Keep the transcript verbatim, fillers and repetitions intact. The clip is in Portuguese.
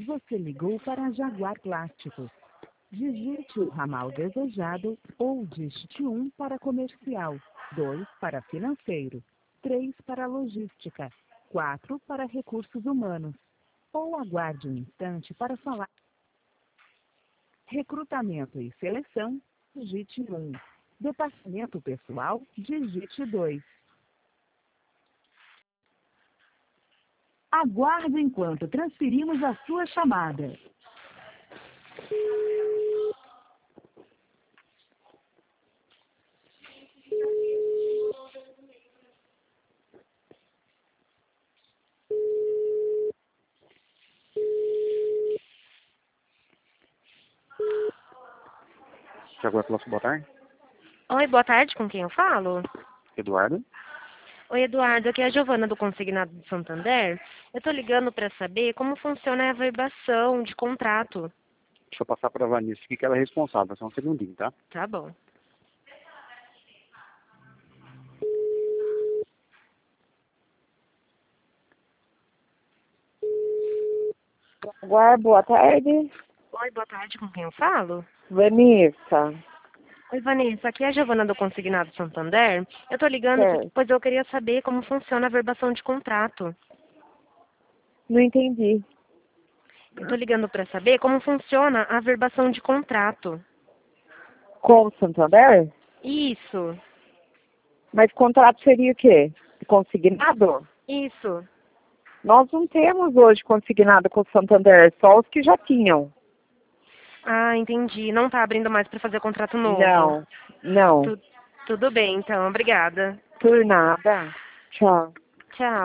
Você ligou para a Jaguar Plásticos. Digite o ramal desejado ou digite um para comercial, dois para financeiro, três para logística, quatro para recursos humanos. Ou aguarde um instante para falar. Recrutamento e seleção, digite um. Departamento pessoal, digite dois. Aguarde enquanto transferimos a sua chamada. Jaguar Plásticos, boa tarde. Oi, boa tarde, com quem eu falo? Eduardo. Oi, Eduardo, aqui é a Giovana do Consignado de Santander. Eu tô ligando para saber como funciona a averbação de contrato. Deixa eu passar para a Vanessa aqui, que ela é responsável. Só um segundinho, tá? Tá bom. Jaguar, boa tarde. Oi, boa tarde, com quem eu falo? Vanessa. Oi, Vanessa, aqui é a Giovana do Consignado de Santander. Eu tô ligando Certo. porque, pois eu queria saber como funciona a averbação de contrato. Não entendi. Eu tô ligando para saber como funciona a averbação de contrato. Com o Santander? Isso, Mas contrato seria o quê? Consignado? isso. Nós não temos hoje consignado com o Santander, só os que já tinham. Ah, entendi. Não tá abrindo mais para fazer contrato novo. Não, não. Tu- tudo bem, então. Obrigada. Por nada. Tchau. Tchau.